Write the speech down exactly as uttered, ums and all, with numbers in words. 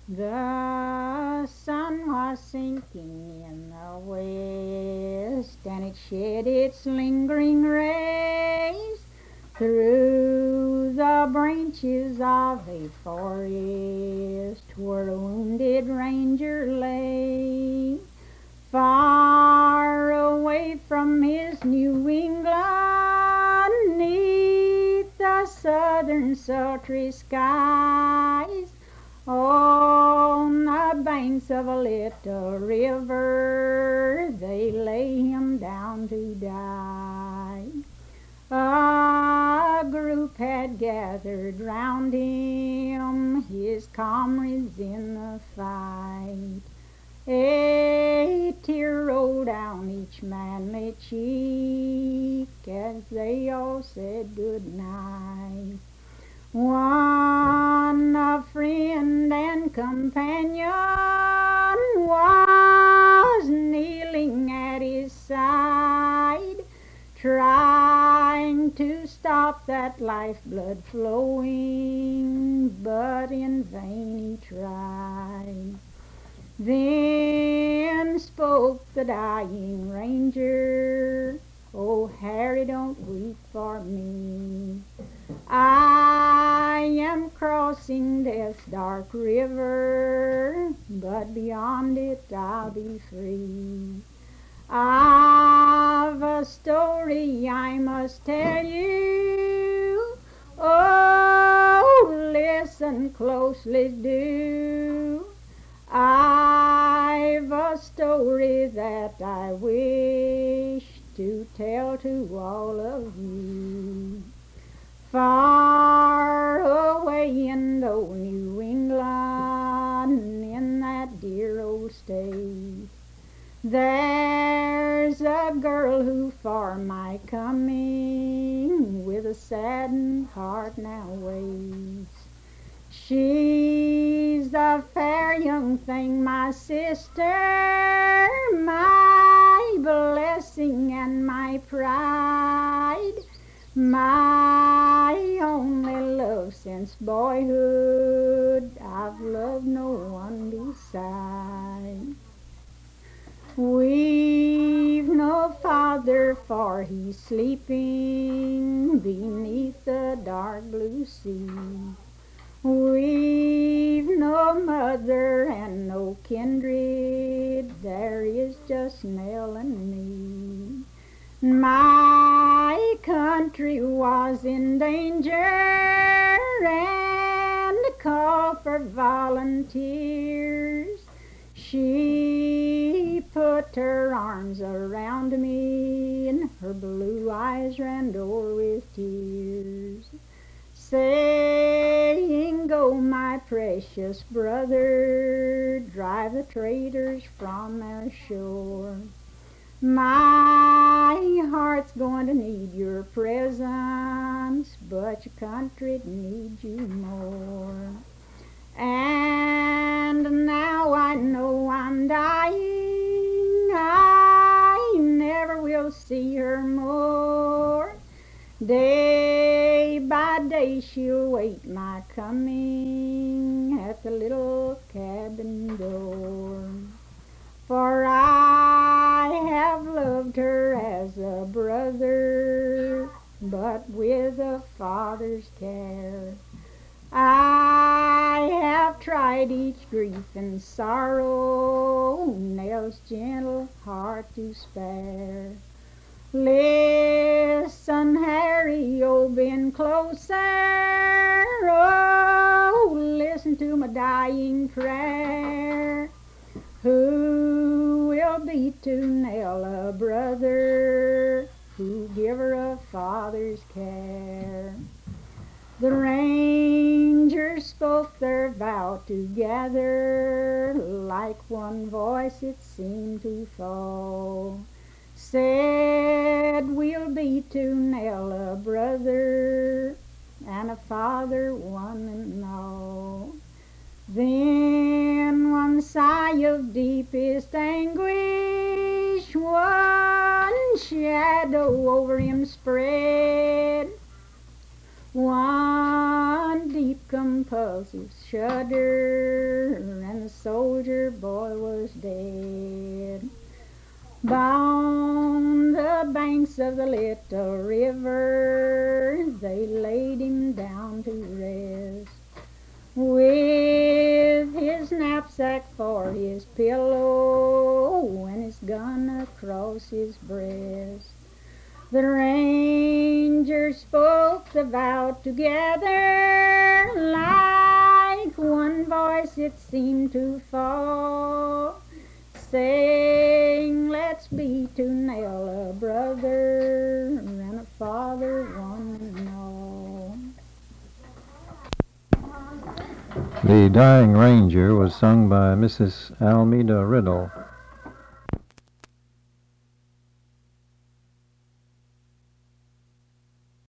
The sun was sinking in the west, and it shed its lingering rays through the branches of a forest where a wounded ranger lay. Far away from his New England, neath the southern sultry skies, on the banks of a little river, they lay him down to die. A group had gathered round him, his comrades in the fight. A tear rolled down each manly cheek as they all said good night. One, a friend and companion, was kneeling at his side, trying to stop that lifeblood flowing, but in vain he tried. Then spoke the dying ranger, "Oh, Harry, don't weep for me. I am crossing death's dark river, but beyond it I'll be free. I've a story I must tell you. Oh, listen closely, do. I've a story that I wish to tell to all of you. Far away in old New England, in that dear old state, there's a girl who for my coming with a saddened heart now waits. She's the fair young thing, my sister, my blessing and my pride, my only love since boyhood. I've loved no one beside. We've no father, for he's sleeping beneath the dark blue sea. We've no mother and no kindred, there is just Nell and me. My country was in danger and called for volunteers. She put her arms around me and her blue eyes ran over with tears, saying, "Go, my precious brother, drive the traitors from our shore. My heart's going to need your presence, but your country needs you more. And now I know I'm dying, I never will see her more. Day by day she'll wait my coming at the little cabin door. For I have loved her as a brother, but with a father's care. I have tried each grief and sorrow, Nell's gentle heart to spare. Listen, Harry, oh, bend closer, oh, listen to my dying prayer. Who will be to Nell a brother who give her a father's care?" The rangers spoke their vow together, like one voice it seemed to fall. Said, "We'll be to Nell a brother, and a father one and all." Then one sigh of deepest anguish, one shadow over him spread, one deep compassion convulsive shudder, and the soldier boy was dead. On the banks of the little river, they laid him down to rest, with his knapsack for his pillow and his gun across his breast. The rangers spoke the vow together, like one voice it seemed to fall, saying, let's be to Nell a brother and a father one and all. The Dying Ranger was sung by Missus Almeda Riddle.